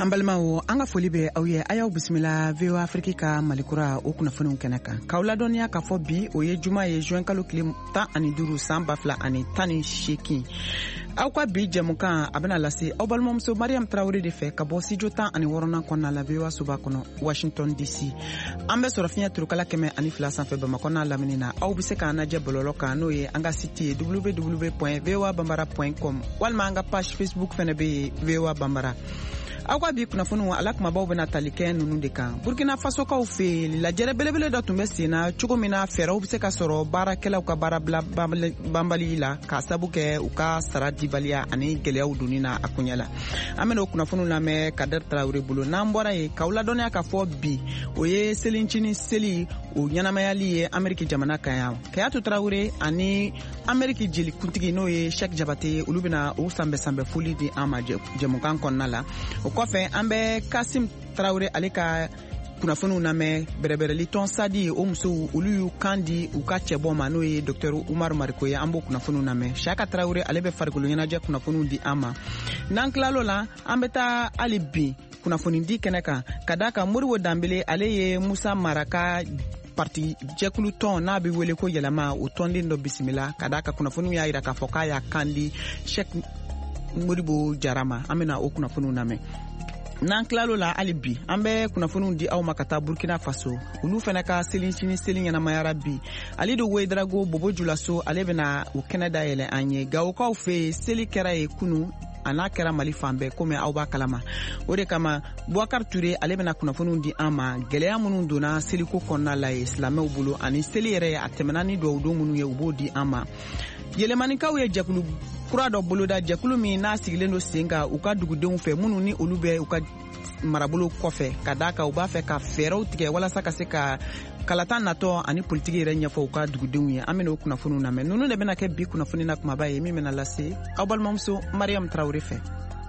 An balimaw an ka foli bɛ aw ye a y'aw bisimila VOA Afrique ka malikura o kunnafoniw kɛnɛ kan k'aw ladɔnniya k'a fɔ bi o ye juma ye juin kalo tile 15 san 2018 aw ka bi jɛmukan a bɛna lase aw balimamuso Mariam Traoré de fɛ ka bɔ studio 16 kɔnɔna la VOA Soba kɔnɔ Washington DC an bɛ sɔrɔ fiɲɛ turukala 102 sanfɛ Bamakɔ n'a lamini na aw bɛ se k'an lajɛ bɔlɔlɔ kan n'o ye an ka site ye www.voabambara.com walima an ka page Facebook fɛnɛ bɛ ye VOA Bambara. Aw ka bi kunnafoniw ala kumabaw bɛna tali kɛ ninnu de kan Burkina Faso kaw fɛ lajɛrɛ belebele dɔ tun bɛ sen na cogo min na fɛɛrɛw bɛ se ka sɔrɔ baarakɛlaw ka baara bila banbali la ka sabu kɛ u ka sara dibaliya ani gɛlɛyaw donni na a kuɲɛ la an bɛna o kunnafoniw lamɛn Kader Traoré bolo n'an bɔra yen k'aw ladɔnniya k'a fɔ bi o ye selincini seli o ɲɛnamayali ye Ameriki jamana kan yan Kayatu Traoré ani Ameriki jelikuntigi n'o ye Cheikh Jabate olu bɛna o sanbɛ foli di an ma jɛmukan kɔnɔna la o kɔfɛ an bɛ Kasim Traoré ale ka kunnafoniw lamɛn bɛrɛbɛrɛli tɔn sadi o musow olu y'u kan di u ka cɛbɔ ma n'o ye Dr Umaru Mariko ye an b'o kunnafoniw lamɛn Shaka Traoré ale bɛ farikolo ɲɛnajɛ kunnafoniw di an ma n'an tilal'o la an bɛ taa hali bi kunnafoni di kɛnɛ kan ka d'a kan Moribo Danbele ale ye Musa Mara ka parti jɛkulu tɔn n'a bɛ wele ko yɛlɛma o tɔnden dɔ bisimila ka d'a kan kunnafoniw y'a jira k'a fɔ k'a y'a kan di Cheikh Modibo Jarama an bɛna o kunnafoniw lamɛn n'an tilal'o la hali bi an bɛ kunnafoniw di aw ma ka taa Burkina Faso olu fɛnɛ ka selincini seli ɲɛnamayara bi Alidu Wedrago Bobo Julaso ale bɛna o kɛnɛ dayɛlɛ an ye Gawokaw fɛ seli kɛra ye kunu a n'a kɛra Mali fan bɛɛ komi aw b'a kalama o de kama Boubacar Touré ale bɛna kunnafoniw di an ma gɛlɛya minnu donna seliko kɔnɔna la ye silamɛw bolo ani seli yɛrɛ a tɛmɛna ni duwawudon minnu ye u b'o di an ma yɛlɛmanikaw ye jɛkulu kura dɔ boloda jɛkulu min n'a sigilen don sen kan u ka dugudenw fɛ minnu ni olu bɛ u ka marabolo kɔfɛ ka d'a kan u b'a fɛ ka fɛɛrɛw tigɛ walasa ka se ka kalata natɔ ani politiki yɛrɛ ɲɛfɔ u ka dugudenw ye an bɛna o kunnafoniw lamɛn ninnu de bɛna kɛ bi kunnafoni na kumaba ye min bɛna lase aw balimamuso Mariam Traoré fɛ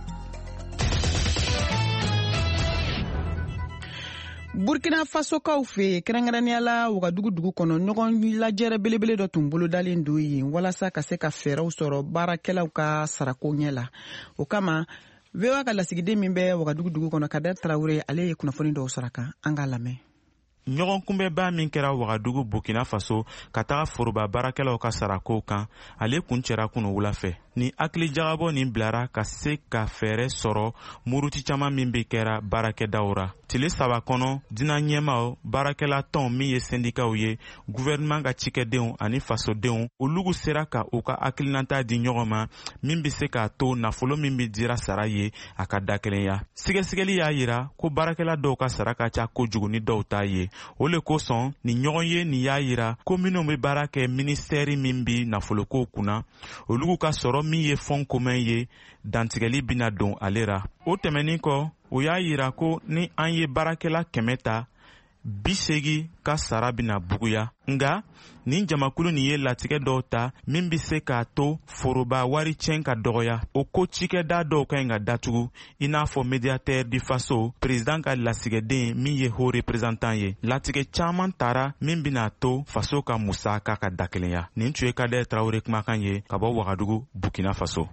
Burkina Faso kaw fɛ kɛrɛnkɛrɛnnenya la Wagadugu dugu kɔnɔ ɲɔgɔn lajɛrɛ belebele dɔ tun bolodalen don yen walasa ka se ka fɛɛrɛw sɔrɔ baarakɛlaw ka sarako ɲɛ la o kama VOA ka lasigiden min bɛ Wagadugu dugu kɔnɔ Kader Traoré ale ye kunnafoni dɔw saraka an ka lamɛn ɲɔgɔn kunbɛba min kɛra Wagadugu Burkina Faso ka taga foroba baarakɛlaw ka sarako kan ale kun cɛra kunu wula fɛ ni hakili jagabɔ nin bilara ka se ka fɛɛrɛ sɔrɔ muruti caman min bɛ kɛra baarakɛdaw ra tile 3 kɔnɔ dina ɲɛmaw baarakɛla tɔn min ye sendikaw ye gouvernement ka cikɛdenw ani fasodenw olugu sera ka u ka hakilinata di ɲɔgɔn ma min bɛ se k'a to nafolo min bɛ dira sara ye a ka dakelenya sɛgɛsɛgɛli y'a yira ko baarakɛla dɔw ka sara ka ca kojugu ni dɔw ta ye o le kosɔn ni ɲɔgɔn ye nin y'a yira ko minnu bɛ baara kɛ ministɛri min bi nafoloko kunna olugu ka sɔrɔ min ye fond commun ye dantigɛli bina don ale ra o tɛmɛnin kɔ o y'a yira ko ni an ye baarakɛla 100 ta 80 ka sara bina buguya nga nin jamakulu nin ye latigɛ dɔw ta min bɛ se k'a to foroba wari cɛn ka dɔgɔya o ko cikɛda dɔw ka ɲi ka datugu i n'a fɔ médiateur du faso président ka lasigɛden min ye haut représentant ye latigɛ caman tara min bɛna to faso ka musaka ka dakelenya nin tun ye Kader Traoré kumakan ye ka bɔ Wagadugu Burkina Faso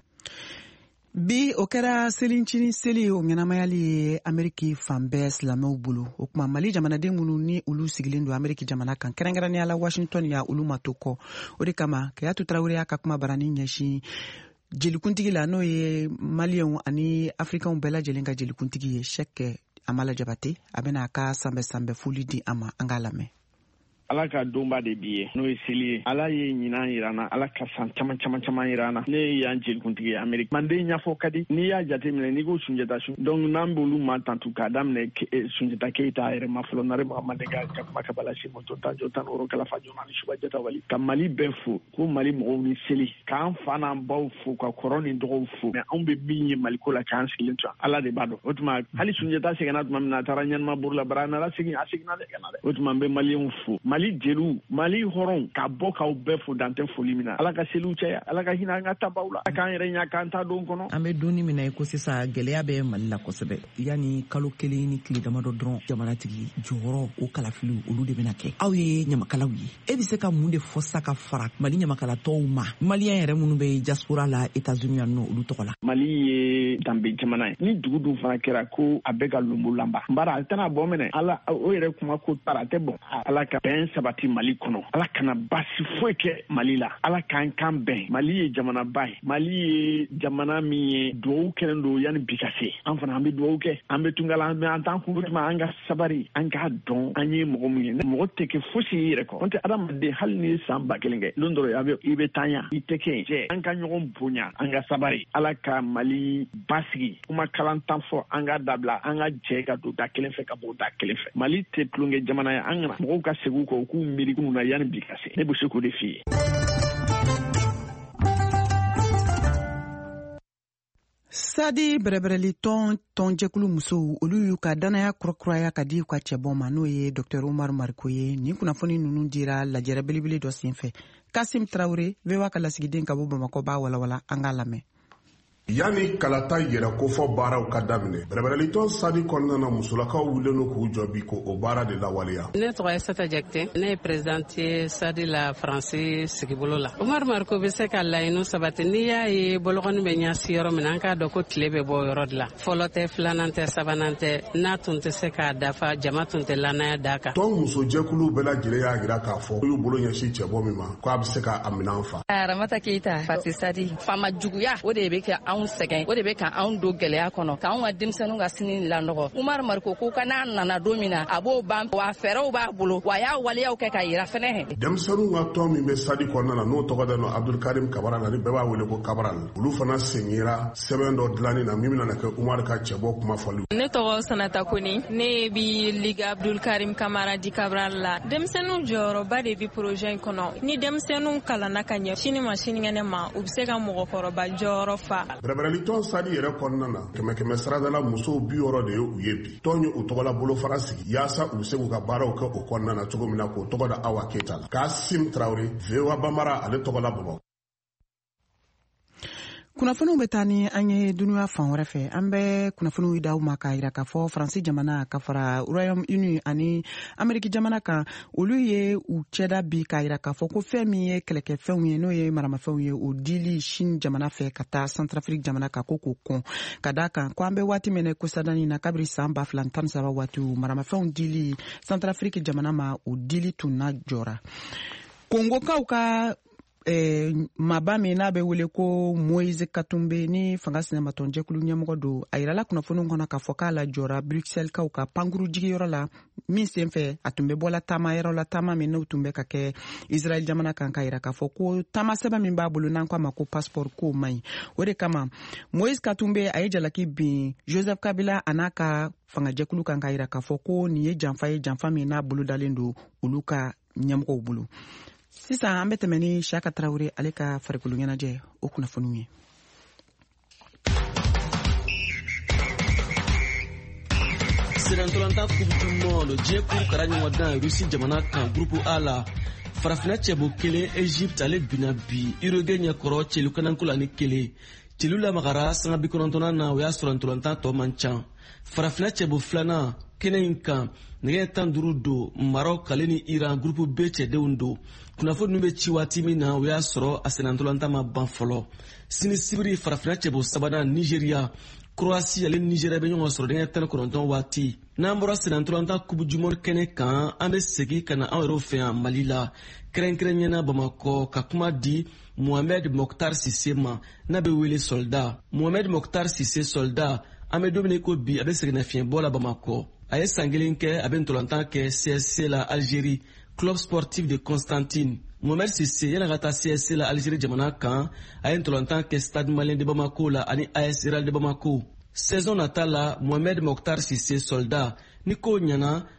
bi o kɛra selincini seli o ɲɛnamayali ye Ameriki fan bɛɛ silamɛw bolo o kuma Mali jamanaden minnu ni olu sigilen don Ameriki jamana kan kɛrɛnkɛrɛnnenya la Washington ya olu ma to kɔ o de kama Kayatu Traoré y'a ka kuma barani ɲɛsin jelikuntigi la n'o ye Maliyɛnw ani Afrikanw bɛɛ lajɛlen ka jelikuntigi ye Cheikh Amala Jabate a bɛna a ka sanbɛ foli di an ma an k'a lamɛn Ala ka donba de bi ye n'o ye seli ye ala ye ɲinan yirana ala ka san caman yirana ne y'an jelikuntigi ye Ameriki manden ɲafɔ ka di n'i y'a jateminɛ n'i ko Sunjata su donc n'an b'olu ma tantu k'a daminɛ Sunjata Keyita yɛrɛ ma fɔlɔ Nare Mahamane ka jakuma kabala Simoto Tanjo Tanoro Kalafa Jona ni Suba Jata Wali ka Mali bɛɛ fo ko Mali mɔgɔw ni seli k'an fa n'an baw fo ka kɔrɔ ni dɔgɔw fo mais anw bɛ min ye Maliko la k'an sigilen to ala de b'a dɔn o tuma hali Sunjata seginna tuma min na a taara ɲanima buru la bara a nana segin a seginna dɛ o tuma n bɛ Maliyɛnw fo Mali jelu Mali horon ka bɔ k'aw bɛɛ fo dantɛ foli min na Ala ka seliw caya Ala ka hinɛ an ka tabaw la k'an yɛrɛ ɲa k'an ta don kɔnɔ. An bɛ donni min na i ko sisan gɛlɛya bɛ Mali la kosɛbɛ yanni kalo kelen ni tile damadɔ dɔrɔn jamanatigi jɔyɔrɔ o kalafiliw olu de bɛna kɛ aw ye ɲamakalaw ye e bɛ se ka mun de fɔ sa ka fara Mali ɲamakalatɔw ma maliyɛn yɛrɛ minnu bɛ diaspora la États-Unis yan nɔ olu tɔgɔ la. Mali ye danbe jamana ye ni dugu dun fana kɛra ko a bɛ ka lumbu lanba bara a tɛna bɔ minɛ Ala o yɛrɛ kuma ko tara tɛ bɔ Ala ka bɛn sabati Mali kɔnɔ Ala kana basi foyi kɛ Mali la Ala k'an kan bɛn Mali ye jamana ba ye Mali ye jamana min ye duwawu kɛlen don yanni bi ka se an fana an bɛ duwawu kɛ an bɛ tungala an t'an kunkutuma an ka sabari an k'a dɔn an ye mɔgɔ min ye mɔgɔ tɛ kɛ fosi y'i yɛrɛ kɔ n'o tɛ adamaden hali ni ye san 1000 kɛ don dɔ i bɛ tanya i tɛ kɛ cɛ an ka ɲɔgɔn bonya an ka sabari Ala ka Mali basigi kuma kalan tan fɔ an ka dabila an ka jɛ ka don da kelen fɛ ka bɔ da kelen fɛ Mali tɛ tulonkɛ jamana ye an kana mɔgɔw ka segin kɔ u k'u miiri kunun na yanni bi ka se ne bɛ se k'o de f'i ye. Sadi bɛrɛbɛrɛli tɔnjɛkulu musow olu y'u ka danaya kurakuraya ka di u ka cɛbɔ ma n'o ye Dr Umaru Mariko ye nin kunnafoni ninnu dira lajɛrɛ belebele dɔ senfɛ Kasim Traoré VOA ka lasigiden ka bɔ Bamakɔ b'a walawala an k'a lamɛn. Yani kalata yɛrɛ kofɔ baaraw ka daminɛ bɛrɛbɛrɛlitɔn sadi kɔnɔna na musolakaw wulen k'u jɔ bi ko o baara de lawaleya. Ne tɔgɔ ye Sata Jakite ne ye présidente sadi la France sigibolo la. Umaru Mariko bɛ se ka laɲini sabati n'i y'a ye bolokɔni bɛ ɲasi yɔrɔ min na an k'a dɔn ko tile bɛ bɔ yɔrɔ de la fɔlɔ tɛ filanan tɛ sabanan tɛ n'a tun tɛ se k'a dafa jama tun tɛ lannaya d'a kan. Tɔn musojɛkulu bɛɛ lajɛlen y'a jira k'a fɔ y'u bolo ɲɛsin cɛbɔ min ma k'a bɛ se ka a minɛn fa. Aramata Keita Parti Sadi fama juguya o de bɛ kɛ anw sɛgɛn o de bɛ ka anw don gɛlɛya kɔnɔ k'anw ka denmisɛnninw ka sini lanɔgɔ Umaru Mariko ko ka n'a nana don min na a b'o ban wa fɛɛrɛw b'a bolo wa y'a waleyaw kɛ ka yira fɛnɛ. Denmisɛnninw ka tɔn min bɛ sadi kɔnɔna na n'o tɔgɔ dalen don Abdulkarim Kabara la ni bɛɛ b'a wele ko Kabara olu fana seginra sɛbɛn dɔ dilanni na min bɛna kɛ Umaru ka cɛbɔ kuma fɔli. Ne tɔgɔ Sanata Koni ne bi Liga Abdulkarim Kamara di Kabara la denmisɛnninw jɔyɔrɔba de bi projet in kɔnɔ ni denmisɛnninw kalanna ka ɲɛ sini ma sinikɛnɛ ma u bɛ se ka mɔgɔkɔrɔba jɔyɔrɔ fa. Tɔn sadi yɛrɛ kɔnɔna na kɛmɛ saradala musow 60 de ye u ye bi tɔn ye u tɔgɔla bolofara sigi yaasa u bɛ se k'u ka baaraw kɛ o kɔnɔna na cogo min na k'o tɔgɔ da Awa Keita la Kasim Traoré VOA Bambara ale tɔgɔla Bamakɔ. Kunnafoniw bɛ taa ni an ye dunuya fan wɛrɛ fɛ an bɛ kunnafoniw d'aw ma k'a jira k'a fɔ Faransi jamana ka fara Royaume-Uni ani Amérique jamana kan olu ye u cɛda bi k'a jira k'a fɔ ko fɛn min ye kɛlɛkɛfɛnw ye n'o ye maramafɛnw ye o dili Chine jamana fɛ ka taa Centrafrique jamana kan ko k'o kɔn ka d'a kan ko an bɛ waati min na ko sadani na kabiri san 2013 waatiw maramafɛnw dili Centrafrique jamana ma o dili tun na jɔra. Kongokaw ka maba min n'a bɛ wele ko Moïse Katumbe ni fanga sinamatɔn jɛkulu ɲɛmɔgɔ don a yirala kunnafoniw kɔnɔ k'a fɔ k'a la jɔra Bruxelles kaw ka pankuru jigiyɔrɔ la min senfɛ a tun bɛ bɔla taama yɔrɔ la taama min n'o tun bɛ ka kɛ Israel jamana kan k'a yira k'a fɔ ko taama sɛbɛn min b'a bolo n'an k'a ma ko passeport k'o man ɲi o de kama Moïse Katumbe a ye jalaki bin Joseph Kabila a n'a ka fanga jɛkulu kan k'a yira k'a fɔ ko nin ye janfa min n'a bolo dalen don olu ka ɲɛmɔgɔw bolo. Sisan an bɛ tɛmɛ ni Shaka Traoré ale ka farikolo ɲɛnajɛ o kunnafoniw ye. Sirantolanta Coupe du Monde jɛkulu kɛra ɲɔgɔn dan Russie jamana kan groupe A la farafinna cɛbo 1 Egypte ale bina bi Uruguay ɲɛkɔrɔ cɛlu kananko la ni 1 cɛlu lamagara sanga 90 na o y'a sɔrɔ ntolanta tɔ man can farafinna cɛbo 2 kɛnɛ in kan nɛgɛ 15 don Maroc ale ni Iran groupe B cɛdenw don kunnafoni ninnu bɛ ci waati min na o y'a sɔrɔ a senantolanta ma ban fɔlɔ sini sibiri farafinna cɛbo 3 Nigeria Croatie ale Nigeria bɛ ɲɔgɔn sɔrɔ nɛgɛ 19 waati n'an bɔra senantolanta Coupe du Monde kɛnɛ kan an bɛ segin ka na anw yɛrɛw fɛ yan Mali la kɛrɛnkɛrɛnɲɛna Bamakɔ ka kuma di Mohamed Mokhtar Cissé ma n'a bɛ wele soldat Mohamed Mokhtar Cissé soldat an bɛ don min ko bi a bɛ segin fiɲɛbɔ la Bamakɔ a ye san 1 kɛ a bɛ ntolantan kɛ CSC la Algérie Club sportif de Constantine Mohamed Cissé yana ka taa CSC la Algérie jamana kan a ye ntolantan kɛ Stade Malien de Bamako la ani AS Real de Bamako saison nata la Mohamed Mokhtar Cissé soldat ni ko ɲana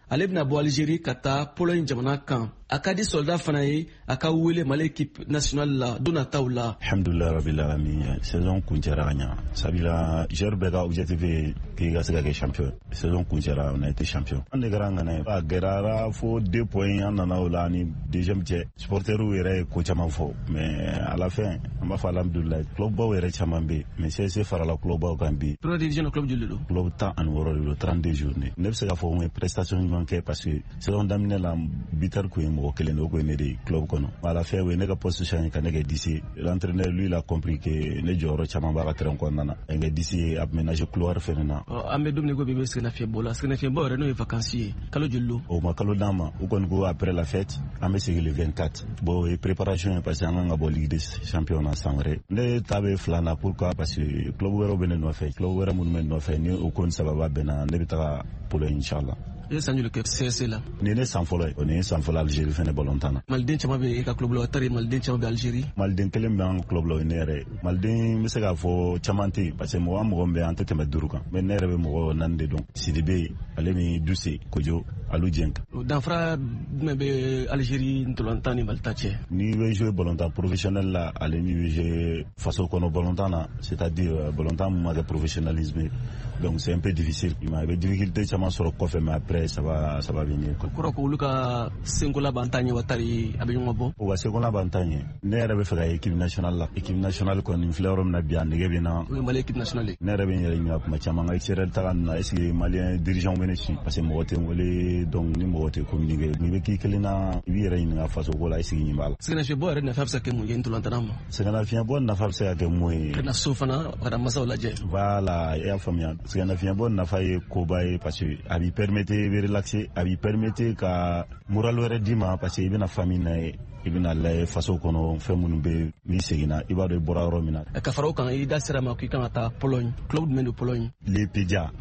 ale bɛna bɔ Algérie ka taa Pologne jamana kan. A ka di soldat fana ye a ka wele Mali équipe nationale la don nataw la. Alhamdulillah rabbil alamin. Saison kuncɛra ka ɲa. Sabula joueur bɛɛ ka objectif ye k'i ka se ka kɛ champion. Saison kuncɛra on a été champion. An de kɛra an ŋana ye. A gɛrɛra fo 2 points an nana o la ni deuxième cɛ. Supporteru yɛrɛ ye ko caman fɔ mais à la fin an b'a fɔ alhamdulillah. Club baw yɛrɛ caman bɛ mais CSC farala club baw kan bi. Première division club joli don? Club 16 de don 32 journées. Ne bɛ se ka fɔ n ye prestation ɲuman kɛ parce que saison daminɛ la bitar ko ye mɔgɔ kelen de o ko ye ne de club kɔnɔ. À la fin o ye ne ka poste change ka ne kɛ 10. L'entraîneur lui il a compris que ne jɔyɔrɔ caman b'a ka terrain kɔnɔna na. N kɛ 10 a ménager couloir fɛnɛ na. An bɛ dumuni ko bi bɛ sɛgɛnna fiɲɛbɔ la. Sɛgɛnna fiɲɛbɔ yɛrɛ n'o ye vacances ye. Kalo joli don? O ma kalo d'an ma. O kɔni ko après la fête an bɛ segin le 24. Bon o ye préparation ye parce que an kan ka bɔ Ligue des Champions na san wɛrɛ. Ne ta bɛ 2 na pourquoi parce que club wɛrɛw bɛ ne nɔfɛ. Club wɛrɛ minnu bɛ ne nɔfɛ ni o ko ni sababa bɛnna ne bɛ taga Pologne inchallah. E san joli kɛ CSC la? Ni ne san fɔlɔ ye o ni ye san fɔlɔ Algérie fɛnɛ ballontan na. Maliden caman bɛ e ka club la o tari maliden caman bɛ Algérie. Maliden kelen bɛ an club la o ye ne yɛrɛ ye. Maliden bɛ se k'a fɔ caman tɛ yen parce que mɔgɔ min bɛ an tɛ tɛmɛ 5 kan mais ne yɛrɛ bɛ mɔgɔ 4 de dɔn. Sidibe ale ni Duse Kojo Alu Dieng. Danfara jumɛn bɛ Algérie ntolantan ni Mali ta cɛ? Ni bɛ jouer ballontan professionnel la ale ni bɛ jouer faso kɔnɔ ballontan na c'est-à-dire ballontan min ma kɛ professionnalisme donc c'est un peu difficile. Il bɛ difficulté caman sɔrɔ kɔfɛ mais après ça va venir. Kɔrɔ ko olu ka senko laban ta ɲɛ wa tari a bɛ ɲɔgɔn bɔ? O ka senko laban ta ɲɛ ne yɛrɛ bɛ fɛ ka équipe nationale la. Équipe nationale kɔni filɛ yɔrɔ min na bi a nege bɛ na. O ye Mali équipe nationale. Ne yɛrɛ bɛ n yɛrɛ ɲininka kuma caman nka extérieur taga ninnu na est ce que malien dirigeant bɛ ne si parce que mɔgɔ tɛ n wele donc ni mɔgɔ tɛ communiquer n'i bɛ k'i kelen na i b'i yɛrɛ ɲininka faso ko la est ce que ɲin b'a la. Sɛgɛnnafiɲɛbɔ yɛrɛ nafa bɛ se ka kɛ mun ye ntolantana ma? Sɛgɛnnafiɲɛbɔ nafa bɛ se ka kɛ mun ye? Ka na so fana ka na masaw lajɛ. Voilà i y'a faamuya. Sɛgɛnnafiɲɛbɔ nafa ye koba ye parce que a b'i permettre i bɛ relaxer a b'i permettre ka moral wɛrɛ d'i ma parce que i bɛna famille na ye i bɛna lajɛ faso kɔnɔ fɛn minnu bɛ n'i seginna i b'a dɔn i bɔra yɔrɔ min na. Ka fara o kan i da sera ma k'i kan ka taa Pologne club jumɛn de Pologne? Lepedia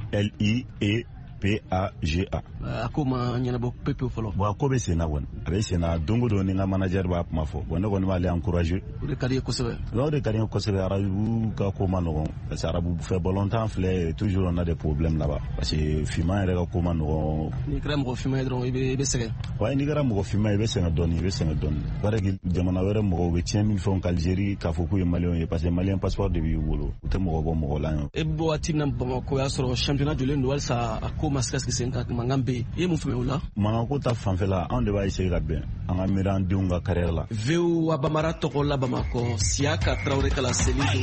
LIEPAGA. A ko ma ɲɛnabɔ pepe fɔlɔ. Bon a ko bɛ sen na kɔni a bɛ sen na don o don ni n ka manager b'a kuma fɔ bon ne kɔni b'ale encourager. O de ka di ye kosɛbɛ. O de ka di n ye kosɛbɛ arabu ka ko ma nɔgɔn parce que arabu fɛ ballontan filɛ toujours on a des problèmes là-bas parce que finman yɛrɛ ka ko ma nɔgɔn. N'i kɛra mɔgɔ finman ye dɔrɔn i bɛ sɛgɛn. Ouais n'i kɛra mɔgɔ finman i bɛ sɛgɛn dɔɔni. Bari jamana wɛrɛ mɔgɔw bɛ tiɲɛ min fɛnw k'Algérie k'a fɔ k'u ye maliyɛnw ye parce que maliyɛn passeport de b'i bolo u tɛ mɔgɔ bɔ mɔgɔ la. E bɛ bɔ waati min na Bamako y'a sɔrɔ championnat jɔlen don halisa a ko ma se ka sigi sen kan mankan bɛ yen i ye mun faamuya o la? Mankan ko ta fanfɛla anw de b'a essayer ka bɛn an ka miiri an denw ka carrière la. VOA Bambara tɔgɔ la Bamakɔ Siaka Traoré kala seli don.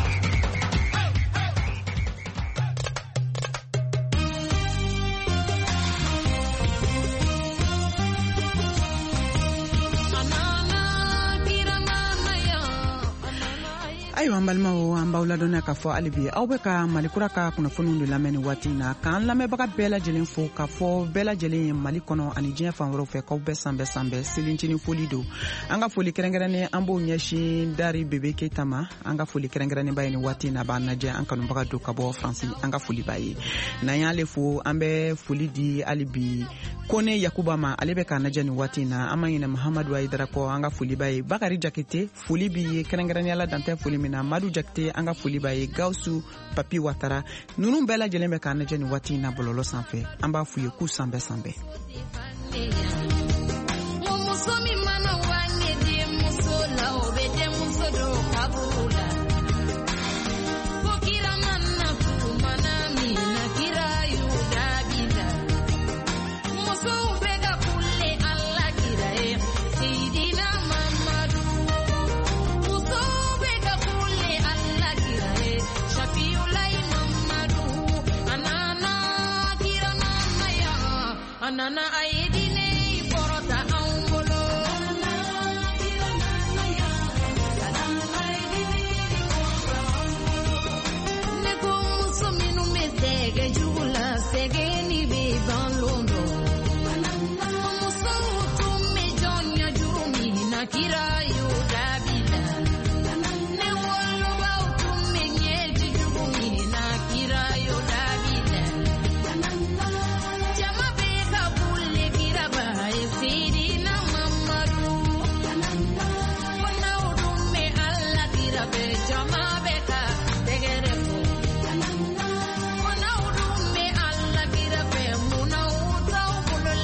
Ayiwa an balimaw an b'aw ladɔnniya k'a fɔ hali bi aw bɛ ka malikura ka kunnafoniw de lamɛn nin waati in na k'an lamɛnbaga bɛɛ lajɛlen fo k'a fɔ bɛɛ lajɛlen ye Mali kɔnɔ ani diɲɛ fan wɛrɛw fɛ k'aw bɛɛ sanbɛ selincini foli don an ka foli kɛrɛnkɛrɛnnen an b'o ɲɛsin Dari Bebe Keita ma an ka foli kɛrɛnkɛrɛnnen b'a ye nin waati in na b'an lajɛ an kanubaga don ka bɔ Faransi an ka foli b'a ye n'an y'ale fo an bɛ foli di hali bi Kone Yakuba ma ale bɛ k'an lajɛ nin waati in na an ma ɲinɛ Mahamadu Ayidara kɔ an ka foli b'a ye Bakari Jakite foli b'i ye kɛrɛnkɛrɛnnenya la dantɛ foli min na Madu Jakite an ka foli b'a ye Gawusu Papi Watara ninnu bɛɛ lajɛlen bɛ k'an lajɛ nin waati in na bɔlɔlɔ sanfɛ an b'a f'u ye k'u sanbɛ. Nana ayedine porota angolo ne ko musominu mesege jula segeni be banlondo musomutu mejonya jurumi na kirayo dabila ne wolo bautu menyeji jurumi na kirayo dabila jama Sidina Mamadu Wana udume alla kirabe jama beka tegereko Wana udume alla kirabe muna uta ubulo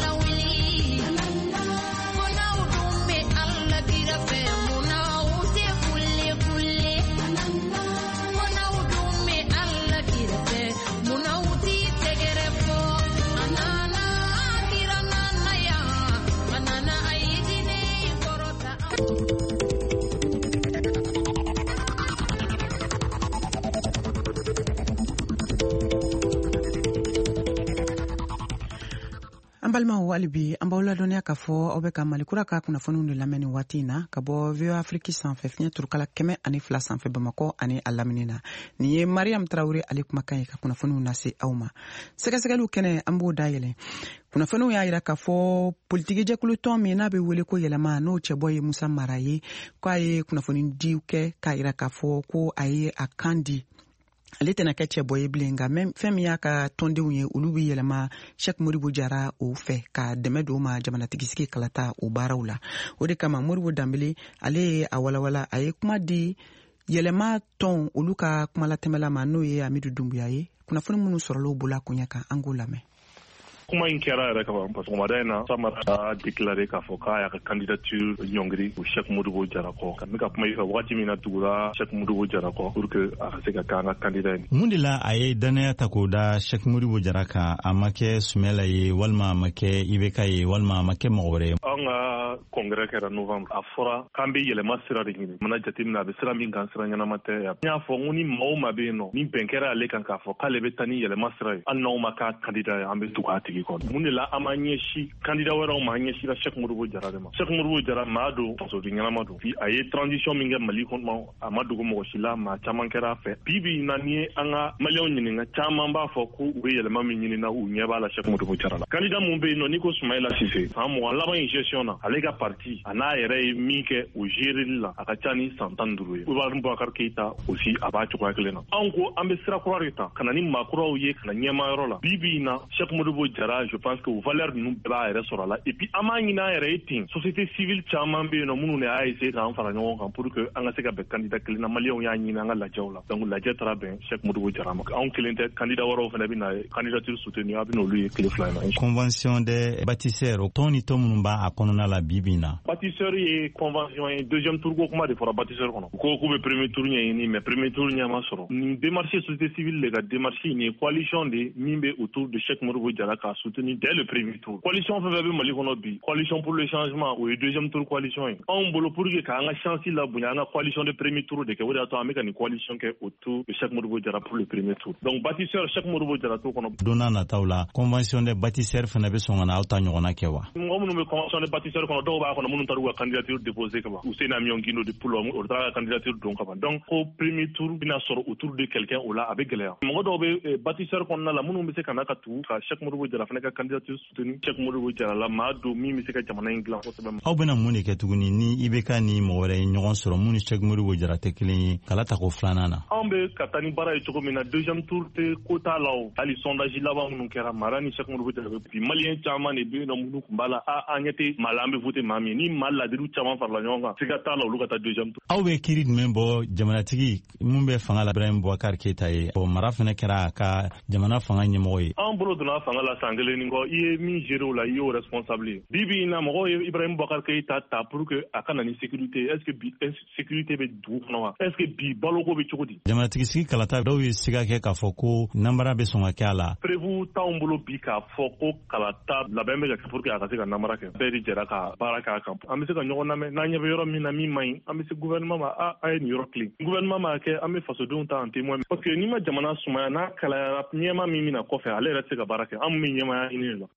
balma walibi ambawla donia ka fo obe ka malikura ka kuna fonu de lameni watina ka bo vio Afrique sanfɛ fiɲɛ turukala 102 sanfɛ Bamako ani alaminina ni ye Mariam Traoré ale kuma kan ka kuna fonu nase awma sɛgɛsɛgɛliw kɛnɛ an b'o dayɛlɛ kuna fonu y'a yira ka fɔ politiki jɛkulu tɔn min n'a bɛ wele ko yɛlɛma n'o cɛbɔ ye Musa Mara ye k'a ye kunnafoni diw kɛ k'a yira ka fɔ ko a ye a kan di ale tɛna kɛ cɛbɔ ye bilen nka fɛn min y'a ka tɔndenw ye olu bɛ yɛlɛma Sheikh Modibo Jara o fɛ ka dɛmɛ don ma jamanatigisi kalata o baaraw la o de kama Modibo Dambele ale ye a walawala a ye kuma di yɛlɛma tɔn olu ka kumalatɛmɛla ma n'o ye Amidu Dumbuya ye kunnafoni minnu sɔrɔla bolo a koɲɛ kan an k'o lamɛn. Kuma in kɛra yɛrɛ kaban parce que Mada in na Samara a déclaré k'a fɔ k'a y'a ka candidature ɲɔngiri o Sheikh Modibo Jara kɔ ka bɛ ka kuma i fɛ wagati min na tugura Sheikh Modibo Jara kɔ pour que a ka se ka kɛ an ka candidat ye. Mun de la a ye danaya ta k'o da Sheikh Modibo Jara kan a ma kɛ Sumela ye walima a ma kɛ IBK ye walima a ma kɛ mɔgɔ wɛrɛ ye. An ka congrès kɛra novembre a fɔra k'an bɛ yɛlɛma sira de ɲini mana jateminɛ a bɛ sira min kan sira ɲɛnama tɛ n y'a fɔ n ko ni maa o maa bɛ yen nɔ ni bɛn kɛra ale kan k'a fɔ k'ale bɛ taa ni yɛlɛma sira ye hali n'aw ma k'a candidat ye an bɛ tugu a tigi kɔ mun de la an ma ɲɛsi candidat wɛrɛw ma an ɲɛsira Sheikh Modibo Jara de ma Sheikh Modibo Jara maa don fasoden ɲɛnama don a ye transition min kɛ Mali kɔnɔ a ma dogo mɔgɔ si la maa caman kɛra a fɛ bi na ni ye an ka maliyɛnw ɲininka caman b'a fɔ ko u bɛ yɛlɛma min ɲini na u ɲɛ b'a la Sheikh Modibo Jara la candidat mun bɛ yen nɔ n'i ko Soumaïla Cissé san 20 laban in gestion na ale ka parti a n'a yɛrɛ ye min kɛ o géreli la a ka ca ni san 15 ye Ibrahim Boubacar Keïta aussi a b'a cogoya kelen na anw ko an bɛ sira kura de ta ka na ni maakuraw ye ka na ɲɛmaayɔrɔ la bi na Sheikh Modibo Jara je pense que valeur ninnu bɛɛ b'a yɛrɛ sɔrɔ a la et puis an b'a ɲini an yɛrɛ ye ten société civile caman bɛ yen nɔ minnu de y'a essayé k'an fara ɲɔgɔn kan pour que an ka se ka bɛn candidat kelen na maliyɛnw y'a ɲini an ka lajɛw la donc lajɛ taara bɛn Sheikh Modibo Jara ma anw kelen tɛ candidat wɛrɛw fana bɛ na candidature soutenue a bɛ n'olu ye tile fila in na. Convention des bâtisseurs tɔn ni tɔn minnu b'a kɔnɔna la bi na. Bâtisseur ye convention ye deuxième tour ko kuma de fɔra bâtisseur kɔnɔ u ko k'u bɛ premier tour ɲɛɲini mais premier tour ɲɛ ma sɔrɔ nin démarche société civile de ka démarche nin ye coalition de min bɛ autour de Sheikh Modibo Jara k'a soutenir dès le premier tour coalition fɛn fɛn bɛ Mali kɔnɔ bi coalition pour le changement o ye deuxième tour coalition ye anw bolo pour que k'an ka chance la bonya an ka coalition de premier tour de kɛ o de y'a to an bɛ ka nin coalition kɛ autour de Sheikh Modibo Jara pour le premier tour donc bâtisseur Sheikh Modibo Jara t'o kɔnɔ. Don n'a nataw la convention des bâtisseurs fana bɛ sɔn ka na aw ta ɲɔgɔnna kɛ wa. mɔgɔ minnu bɛ convention des bâtisseurs kɔnɔ dɔw b'a kɔnɔ minnu taara u ka candidature déposé kaban Hussein Amion Guindo de Poulo o taara ka candidature don kaban donc au premier tour bɛna sɔrɔ autour de quelqu'un o la a bɛ gɛlɛya mɔgɔ dɔw bɛ bâtisseur kɔnɔna la minnu bɛ se ka na ka tugu ka Sheikh Modibo Jara fana ka candidature soutenu Sheikh Modibo Jara la maa don min bɛ se ka jamana in dilan kosɛbɛ. Aw bɛna mun de kɛ tuguni ni IBK ni mɔgɔ wɛrɛ ye ɲɔgɔn sɔrɔ mun ni Sheikh Modibo Jara tɛ kelen ye kala ta ko filanan na. Anw bɛ ka taa ni baara ye cogo min na deuxième tour tɛ ko t'a la o hali sondage laban minnu kɛra Mara ni Sheikh Modibo Jara bi maliyɛn caman de bɛ yen nɔ minnu tun b'a la an ɲɛ tɛ maa la an bɛ voter maa min ni maa ladiriw caman farala ɲɔgɔn kan siga t'a la olu ka taa deuxième tour. Aw bɛ kiiri jumɛn bɔ jamanatigi mun bɛ fanga la Ibrahim Boubacar Keïta ye Mara fana kɛra a ka jamana fanga ɲɛmɔgɔ ye. An bolo donna fanga la san kelen ni kɔ i ye min gérer o la i y'o responsable ye bi in na mɔgɔw ye Ibrahim Boubacar Keïta ta pour que a ka na ni sécurité est-ce que bi sécurité bɛ dugu kɔnɔ wa est-ce que bi baloko bɛ cogo di. Jamanatigi sigi kalata dɔw ye siga kɛ k'a fɔ ko namara bɛ sɔn ka kɛ a la. prévu t'anw bolo bi k'a fɔ ko kalata labɛn bɛ ka kɛ pour que a ka se ka namara kɛ bɛɛ de jɛra ka baara k'a kan an bɛ se ka ɲɔgɔn lamɛn n'an ɲɛ bɛ yɔrɔ min na min man ɲi an bɛ se gouvernement ma a ye nin yɔrɔ tilen gouvernement ma kɛ an bɛ fasodenw ta en témoin parce que n'i ma jamana sumaya n'a kalayara ɲɛma min bɛna kɔfɛ ale yɛrɛ tɛ se ka baara kɛ an bɛ ɲɛmaya ɲini de la.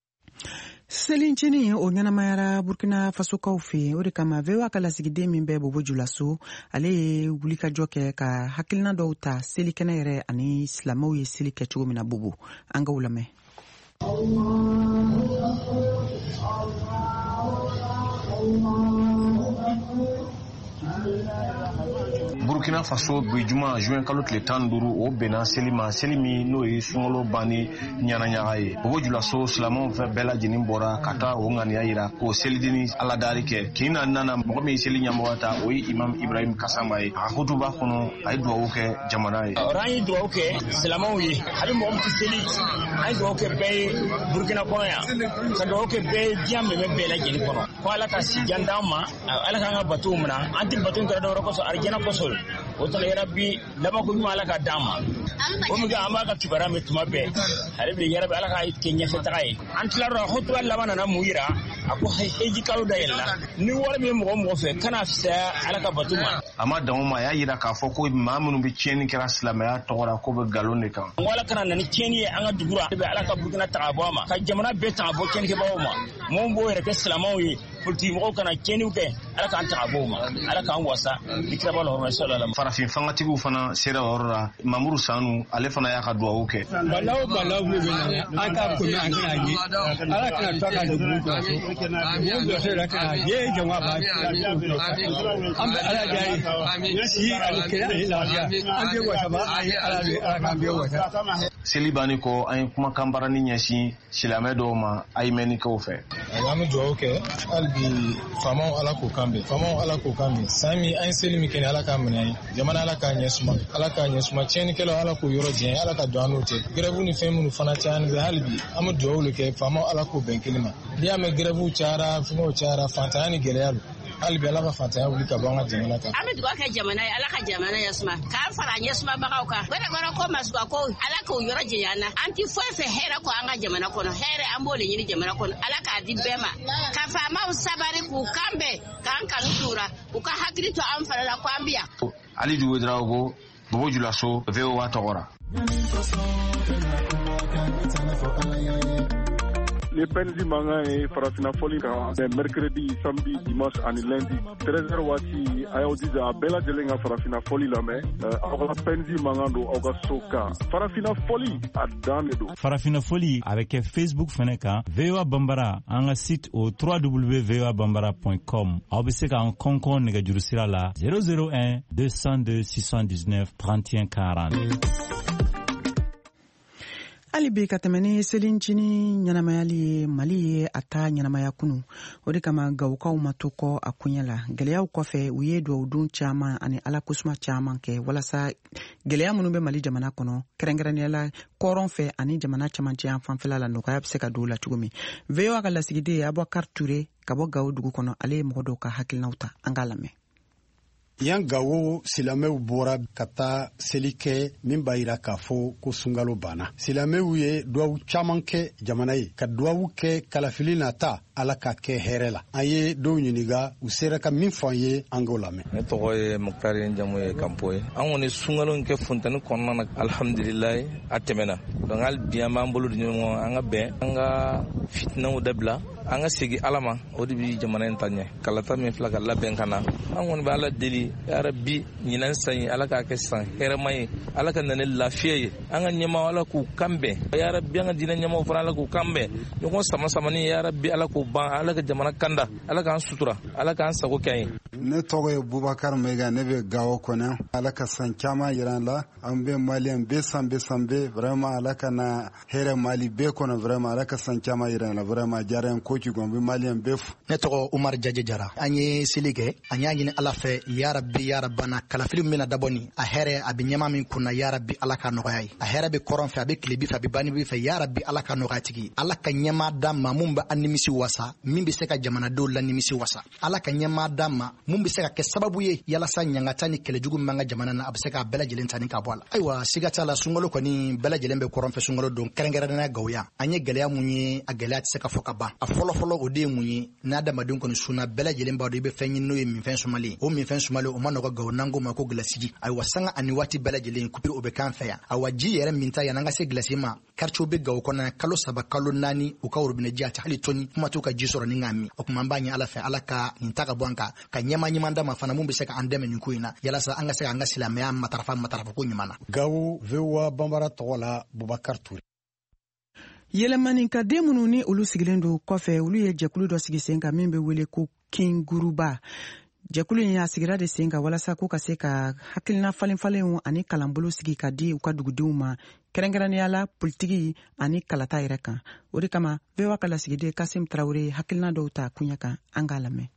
Selincini o ɲɛnamayara Burkina Fasokaw fɛ o de kama VOA ka lasigiden min bɛ Bobo Julaso ale ye wulikajɔ kɛ ka hakilina dɔw ta selikɛnɛ yɛrɛ ani silamɛw ye seli kɛ cogo min na Bobo an ka lamɛn. Burkina Faso bi juma juin kalo tile 15 o bɛnna seli ma seli min n'o ye sunkalo banni ɲanaɲaga ye Bobo Julaso silamɛw bɛɛ lajɛlen bɔra ka taa o ŋaniya yira k'o selideni aladari kɛ k'i nana mɔgɔ min seli ɲɛmɔgɔ ta o ye Imam Ibrahim Kasamba ye a ka hutuba kɔnɔ a ye duwawu kɛ jamana ye. An ye duwawu kɛ silamɛw ye hali mɔgɔ min tɛ seli an ye duwawu kɛ bɛɛ ye Burkina kɔnɔ yan ka duwawu kɛ bɛɛ ye diɲɛ mɛmɛ bɛɛ lajɛlen kɔnɔ ko Ala ka si jan d'an ma Ala k'an ka batow minɛ an tɛ bato kɛra dɔwɛrɛ kɔsɔn arijana kɔsɔn o tɔla yarabi labanko ɲuman Ala ka d'an ma o min kɛ an b'a ka kibaruya mɛn tuma bɛɛ ale de yarabi Ala ka kɛ ɲɛfɛ taga ye an tilara hutuba laban nana mun yira a ko heji kalo da yalla ni wala me mo fɛ kana fisaya ala ka batuma ama dama y'a yira k'a fɔ ko maa minnu bɛ tiɲɛni kɛra silamɛya tɔgɔ la ko bɛ galon de kan wala kana nani tiɲɛni ye an ka dugura bɛ ala ka Burkina taga bɔ a ma ka jamana bɛɛ taga bɔ tiɲɛnikɛbagaw ma mɔgɔw b'o yɛrɛ kɛ silamɛw ye politique mɔgɔw kana tiɲɛniw kɛ ala k'an taga bɔ o ma ala k'an wasa ni kiraba la hɔrɔn sallallahu farafin fangatigiw fana sera o yɔrɔ la Mamuru Sanu ale fana y'a ka duwawu kɛ balaw min bɛ na an ka kunna an kana ye ala kana to ka dugu ko mun dɔ sera ka ye jama ba an bɛ ala jaabi si ali kɛlɛ lafiya an bɛ wasa ba ala kan bɛ wasa seli bani ko an ye kumakan barani ɲɛsin silamɛ dɔw ma a ye mɛnnikɛw fɛ an bɛ duwawu kɛ hali bi faamaw ala k'u kan bɛn faamaw ala k'u kan bɛn san min an ye seli min kɛ ni ala k'a minɛ ye jamana ala k'a ɲɛ suma ala k'a ɲɛ suma tiɲɛnikɛlaw ala k'u yɔrɔ jɛn ala ka don an n'o cɛ grève ni fɛn minnu fana cayani bɛ hali bi an bɛ duwawu le kɛ faamaw ala k'u bɛn kelen ma n'i y'a mɛn grève cayara fɛngɛw cayara fantanya ni gɛlɛya don hali bi ala ka fantanya wuli ka bɔ an ka jamana kan. An bɛ dugawu kɛ jamana ye ala ka jamana ɲɛsuma k'an fara ɲɛsumabagaw kan wɛrɛ ko masuka ko ala k'o yɔrɔ jɛya an na an ti foyi fɛ hɛrɛ kɔ an ka jamana kɔnɔ hɛrɛ an b'o de ɲini jamana kɔnɔ ala k'a di bɛɛ ma ka faamaw sabari k'u kan bɛn k'an kanu tura u ka hakili to an fana la ko an bi yan. Ali Dugu Drago Bobo Julaso VOA tɔgɔra. Les penzi manga et farafina foli kan mercredi, samedi, dimanche ani lundi 13h waati ayo diza bela jelenga farafina foli la mais awga penzi manga do awga soka farafina foli adane do farafina foli avec Facebook fana kan VOA Bambara an ka site au www.voabambara.com aw bɛ se k'an kɔnkɔn nɛgɛjuru sira la 001 202 619 31 40. hali bi ka tɛmɛ ni selincini ɲɛnamayali ye mali ye a ta ɲɛnamaya kunu o de kama gawukaw ma to kɔ a kuɲɛ la gwɛlɛyaw kɔfɛ u ye duwawudun caaman ani ala kosuma caaman kɛ walasa gwɛlɛya minnu bɛ mali jamana kɔnɔ kɛrɛnkɛrɛnniyala kɔrɔn fɛ ani jamana camancɛ an fanfɛla la nɔgɔya bɛ se ka don la cogo min VOA ka lasigiden Abubakar Ture ka bɔ Gawo dugu kɔnɔ ale ye mɔgɔ dɔw ka hakilinaw ta an k'a lamɛn. yan Gawo silamɛw bɔra ka taa seli kɛ min b'a yira k'a fɔ ko sunkalo banna silamɛw ye duwawu caaman kɛ jamana ye ka duwawu kɛ kalafili nata ala ka kɛ hɛrɛ la an ye dɔw ɲininga u sera ka min fɔ an ye an k'o lamɛn. Ne tɔgɔ ye Mukutari Njamu ye Kampo ye an kɔni sunkalo kɛ funtɛni kɔnɔna na alhamdulilayi a tɛmɛna donc hali bi an b'an bolo di ɲɔgɔn an ka bɛn an ka fitinaw dabila an ka segin ala ma o de bi jamana in ta ɲɛ kalata min filɛ ka labɛn ka na an kɔni bɛ ala deli yarabi ɲinan san ye ala k'a kɛ san hɛrɛma ye ala ka na ni lafiya ye an ka ɲɛmaw ala k'u kan bɛn yarabi an ka diinɛ ɲɛmaw fana ala k'u kan bɛn ɲɔgɔn sama-samani yarabi ala k'u ban ala ka jamana kanda ala k'an sutura ala k'an sago kɛ ye. Ne tɔgɔ ye Bubakar Mega ne bɛ Gawo kɔnɔ ala ka san caman yira an la an bɛ maliyɛn bɛɛ san bɛɛ vraiment ala ka na hɛrɛ Mali bɛɛ kɔnɔ vraiment ala ka san caman yira an la vraiment diyara n ko kojugu an bɛ maliyɛn bɛɛ fo. Ne tɔgɔ Umar Jaje Jara an ye seli kɛ an y'a ɲini ala fɛ yarabi yarabana kalafili min bɛna dabɔ nin a hɛrɛ a bɛ ɲɛma min kunna yarabi ala ka nɔgɔya ye a hɛrɛ bɛ kɔrɔn fɛ a bɛ tilebi fɛ a bɛ bani bi fɛ yarabi ala ka nɔgɔya tigi ala ka ɲɛma d'a ma mun bɛ an nimisi wasa min bɛ se ka jamanadenw la nimisi wasa ala ka ɲɛma d'a ma mun bɛ se ka kɛ sababu ye yalasa ɲangata ni kɛlɛjugu min b'an ka jamana na a bɛ se k'a bɛɛ lajɛlen ta ni ka bɔ a la ayiwa siga t'a la sunkalo kɔni bɛɛ lajɛlen bɛ kɔrɔn fɛ sunkalo don kɛrɛnkɛrɛnnenya Gawo yan an ye gɛlɛya mun ye a gɛlɛya tɛ se ka fɔ ka ban a fɔlɔfɔlɔ o de ye mun ye n'adamaden kɔni sunna bɛɛ lajɛlen b'a dɔn i bɛ fɛn ɲini n'o ye minfɛn sumalen o minfɛn sumalen o ma nɔgɔ Gawo n'an ko ma ko gilasiji ayiwa sanga ani waati bɛɛ lajɛlen coupure o bɛ k'an fɛ yan ayiwa ji yɛrɛ min ta yan an ka se gilasi ma quartier bɛ Gawo kɔnɔ kalo 3 kalo 4 u ka robinet ji a tɛ hali tɔni kuma t'u ka ji sɔrɔ ni k'a min o tuma an b'a ɲɛ ala fɛ ala ka nin ta ka bɔ an kan ka ɲɛma ɲuman d'a ma fana mun bɛ se ka an dɛmɛ nin ko in na yalasa an ka se ka an ka silamɛya matarafa ko ɲuman na. Gawo VOA Bambara tɔgɔ la Bubakar Ture. Yɛlɛmaninkaden minnu ni olu sigilen don kɔfɛ olu ye jɛkulu dɔ sigi sen kan min bɛ wele ko Kinguruba. Jɛkulu in y'a sigira de sen kan walasa k'u ka se ka hakilina falenfalenw ani kalanbolo sigi ka di u ka dugudenw ma kɛrɛnkɛrɛnnenya la politiki ani kalata yɛrɛ kan o de kama VOA ka lasigiden Kasim Tarawele hakilina dɔw ta kuɲɛ kan an k'a lamɛn.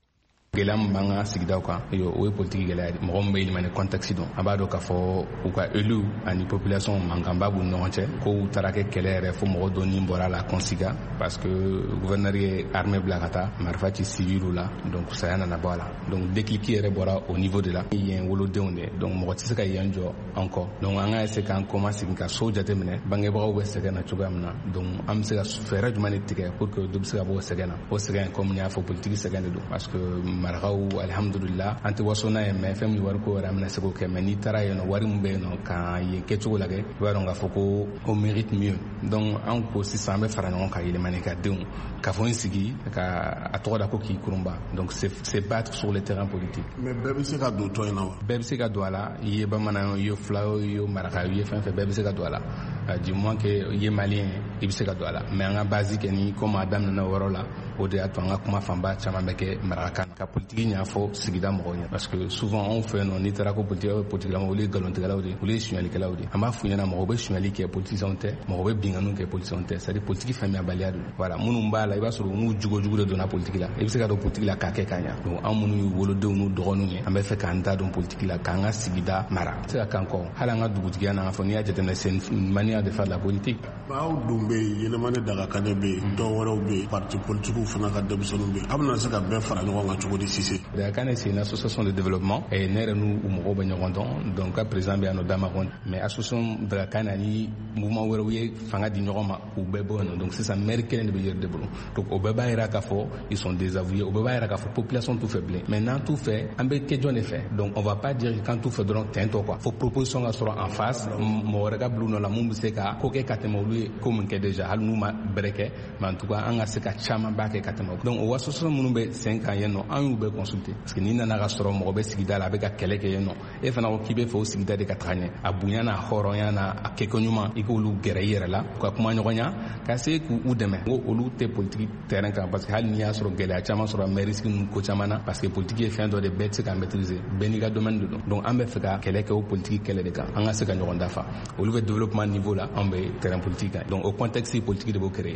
gɛlɛya min b'an ka sigidaw kan o ye politiki gɛlɛya de mɔgɔ min bɛ yɛlɛma ni contexte dɔn a b'a dɔn k'a fɔ u ka élu ani population mankanba b'u ni ɲɔgɔn cɛ ko u taara kɛ kɛlɛ yɛrɛ fo mɔgɔ dɔ ni bɔra la consiga parce que gouverneur ye armée bila ka taa marifa ci civil la donc saya nana bɔ a la donc déclic yɛrɛ bɔra au niveau de la yen wolodenw de donc mɔgɔ tɛ se ka yen jɔ encore donc an ka essayer k'an kɔma segin ka so jateminɛ bangebagaw bɛ sɛgɛn na cogoya min na donc an bɛ se ka fɛɛrɛ jumɛn de tigɛ pour que dɔ bɛ se ka bɔ o sɛgɛn na o sɛgɛn comme n y'a fɔ politiki sɛgɛn de don parce que marakaw alhamdulillah an tɛ waso n'a ye mais fɛn min wari ko yɛrɛ an bɛna se k'o kɛ mais n'i taara yen nɔ wari min bɛ yen nɔ ka yen kɛcogo lajɛ i b'a dɔn k'a fɔ ko on mérite mieux donc an ko sisan an bɛ fara ɲɔgɔn kan yɛlɛmani ka denw ka fɔ n sigi ka a tɔgɔ da ko k'i kurunba donc c'est battre sur le terrain politique. mais bɛɛ bɛ se ka don tɔn in na wa. bɛɛ bɛ se ka don a la i ye bamanan i ye fila i ye maraka i ye fɛn fɛn bɛɛ bɛ se ka don a la du moins que i ye malien i bɛ se ka don a la mais an ka base kɛ ni comme a daminɛna o yɔrɔ la o de y'a to an ka kuma fanba caman bɛ kɛ marakakan na ka politiki ɲɛfɔ sigida mɔgɔw ɲɛ parce que souvent anw fɛ yen nɔ n'i taara ko politikilama olu ye nkalontigɛlaw de olu ye suɲɛlikɛlaw de an b'a f'u ɲɛna mɔgɔw bɛ suɲɛli kɛ politiciens tɛ mɔgɔw bɛ binganiw kɛ politiciens tɛ c'est à dire politiki faamuyabaliya don voilà minnu b'a la i b'a sɔrɔ n'u jogo de donna politiki la i bɛ se ka don politiki la k'a kɛ k'a ɲa donc an minnu y'u wolodenw n'u dɔgɔninw ye an bɛ fɛ k'an da don politiki la k'an ka sigida mara se ka kan kɔ hali an ka dugutigiya n'an ka fɔ n'i y'a jateminɛ c'est une manière de faire la politique. aw dun bɛ yen yɛlɛmani dagakanɛ bɛ yen dɔw wɛrɛw bɛ yen parti politikiw fana ka denmisɛnninw bɛ yen a bɛna se ka bɛɛ fara ɲɔgɔn kan cogo di Sise. dagakanɛ c'est une association de développement et ne yɛrɛ n'u mɔgɔw bɛ ɲɔgɔn dɔn donc ka président bɛ yan nɔ dama kɔnɔ mais association dagakanɛ ani mouvement wɛrɛw ye fanga di ɲɔgɔn ma k'u bɛɛ bɔ yen nɔ donc sisan maire kelen de bɛ yɛrɛ de bolo donc o bɛɛ b'a jira k'a fɔ ils sont désavoués o bɛɛ b'a jira k'a fɔ population t'u fɛ bilen mais n'an t'u fɛ an bɛ kɛ jɔn de fɛ donc on va pas dire k'an t'u fɛ dɔrɔn ten tɔ quoi fo proposition ka sɔrɔ en face mɔgɔ wɛrɛ ka bila u nɔ la mun bɛ se ka ko kɛ ka tɛmɛ olu ye ko min kɛ déjà hali n'u ma bɛrɛ kɛ mais en tout cas an ka se ka caman ba kɛ ka tɛmɛ donc o association minnu bɛ sen kan yen nɔ an y'u bɛɛ consulter parce que n'i nana ka sɔrɔ mɔgɔ bɛ sigida la a bɛ ka kɛlɛ kɛ yen nɔ e fana ko k'i bɛ fɛ o sigida de ka taga ɲɛ a bonya n'a hɔrɔnya n'a a kɛko ɲuman i k'olu gɛrɛ i yɛrɛ la ka kuma ɲɔgɔn ɲa ka se k'u dɛmɛ ko olu tɛ politiki terrain kan parce que hali n'i y'a sɔrɔ gɛlɛya caman sɔrɔ mairie sigi ninnu ko caman na parce que politiki ye fɛn dɔ de bɛɛ tɛ se ka maîtriser bɛɛ n'i ka domaine de don donc an bɛ fɛ ka kɛlɛ kɛ o politiki kɛlɛ de kan an ka se ka ɲɔgɔn dafa olu bɛ développement niveau la an bɛ terrain politique kan donc o contexte politique de b'o créer.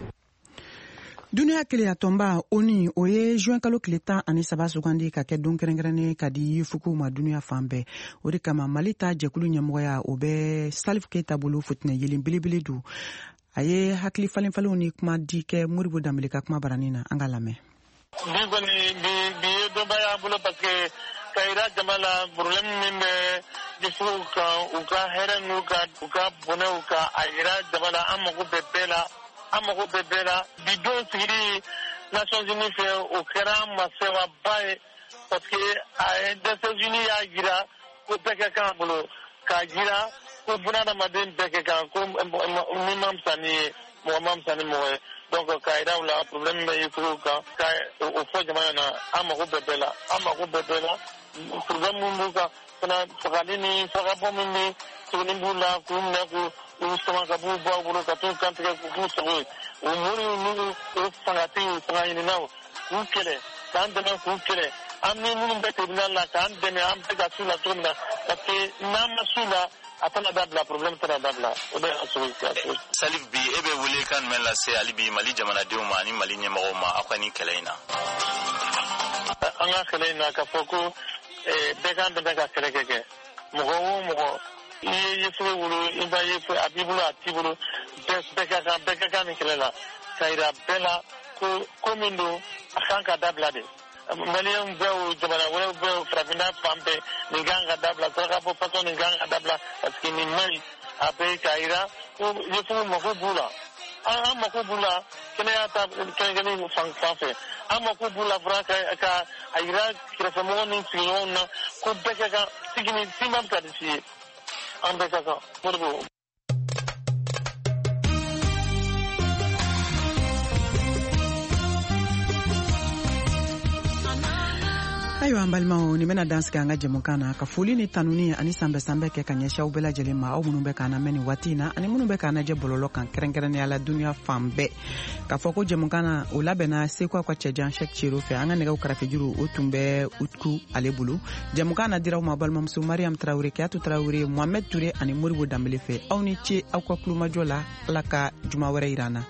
duniya kelenya tɔnba ONU o ye juin kalo tile 13 sugandi ka kɛ don kɛrɛnkɛrɛnnen ka di yefukuw ma duniya fan bɛɛ o de kama mali ta jɛkulu ɲɛmɔgɔya o bɛ Salif Keita bolo futinɛ yelen belebele don a ye hakili falenfalenw ni kuma di kɛ Moribo Dambele ka kuma baranin na an ka lamɛn. bi kɔni bi ye dɔnba y'a bolo parce que ka yira jama la problème min bɛ yefukuw kan u ka hɛrɛ n'u ka bonɛw kan a yira jama la an mago bɛ bɛɛ la. an mago bɛ bɛɛ la bi don sigili Nations Unies fɛ o kɛra masewaba ye parce que Nations Unies y'a jira ko bɛɛ ka kan bolo k'a jira ko bunadamaden bɛɛ ka kan ko min ma fisa ni ye mɔgɔ ma fisa ni mɔgɔ ye donc k'a jira u la problème bɛ yefukuw kan ka o fɔ jamana na an mago bɛ bɛɛ la an mago bɛ bɛɛ la problème min b'u kan fana fagali ni fagabɔ min bɛ tuguni b'u la k'u minɛ k'u sama ka b'u bɔ a bolo ka t'u kantigɛ k'u sago ye o mori n'u fangatigiw fanga ɲininaw k'u kɛlɛ k'an dɛmɛ k'u kɛlɛ an ni minnu bɛ tribunal la k'an dɛmɛ an bɛ ka s'u la cogo min na parce que n'an ma s'u la a tɛna dabila problème tɛna dabila o de y'a sogo. Salif bi e bɛ wele kan jumɛn lase hali bi Mali jamanadenw ma ani Mali ɲɛmɔgɔw ma aw ka nin kɛlɛ in na. an ka kɛlɛ in na k'a fɔ ko bɛɛ k'an dɛmɛ ka kɛlɛ kɛ mɔgɔ o mɔgɔ i ye yefuge wolo i b'a ye a b'i bolo a t'i bolo bɛɛ ka kan nin kɛlɛ la ka yira bɛɛ la ko min don a kan ka dabila de maliyɛnw bɛɛ o jamana wɛrɛw bɛɛ o farafinna fan bɛɛ nin kan ka dabila saraka bɔ façon nin kan ka dabila parce que nin man ɲi a bɛ k'a yira ko yefuge mako b'u la an mako b'u la kɛnɛya ta kɛnɛkɛnɛ fan fɛ an mako b'u la fɔra ka a yira kɛrɛfɛmɔgɔw ni sigiɲɔgɔnw na ko bɛɛ ka kan sigi ni si ma bɛ ka di si ye an bɛɛ ka kan Moribo. ayiwa an balimaw nin bena dansigi an ka jɛmukan na ka foli ni tanuni ani sanbɛ kɛ ka ɲɛsiaw bɛɛ lajɛlen ma aw minnu bɛ k'an lamɛn nin waati na ani minnu bɛ k'an lajɛ bɔlɔlɔ kan kɛrɛnkɛrɛnnenya la duniya fan bɛɛ k'a fɔ ko jɛmukan na o labɛnna seko ka cɛjan Cheick Thierno fɛ an ka nɛgɛw kɛrɛfɛjuru o tun bɛ Utku ale bolo jɛmukan na diraw ma balimamuso Mariam Traoré Kiyatu Traoré Mohamed Touré ani Moribo Dambele fɛ aw ni ce aw ka kulumajɔ la ala ka juma wɛrɛ yira an na.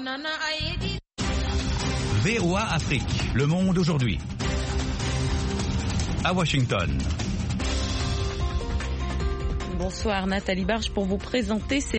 VOA Afrique, le monde aujourd'hui. À Washington. Bonsoir Nathalie Barge pour vous présenter ces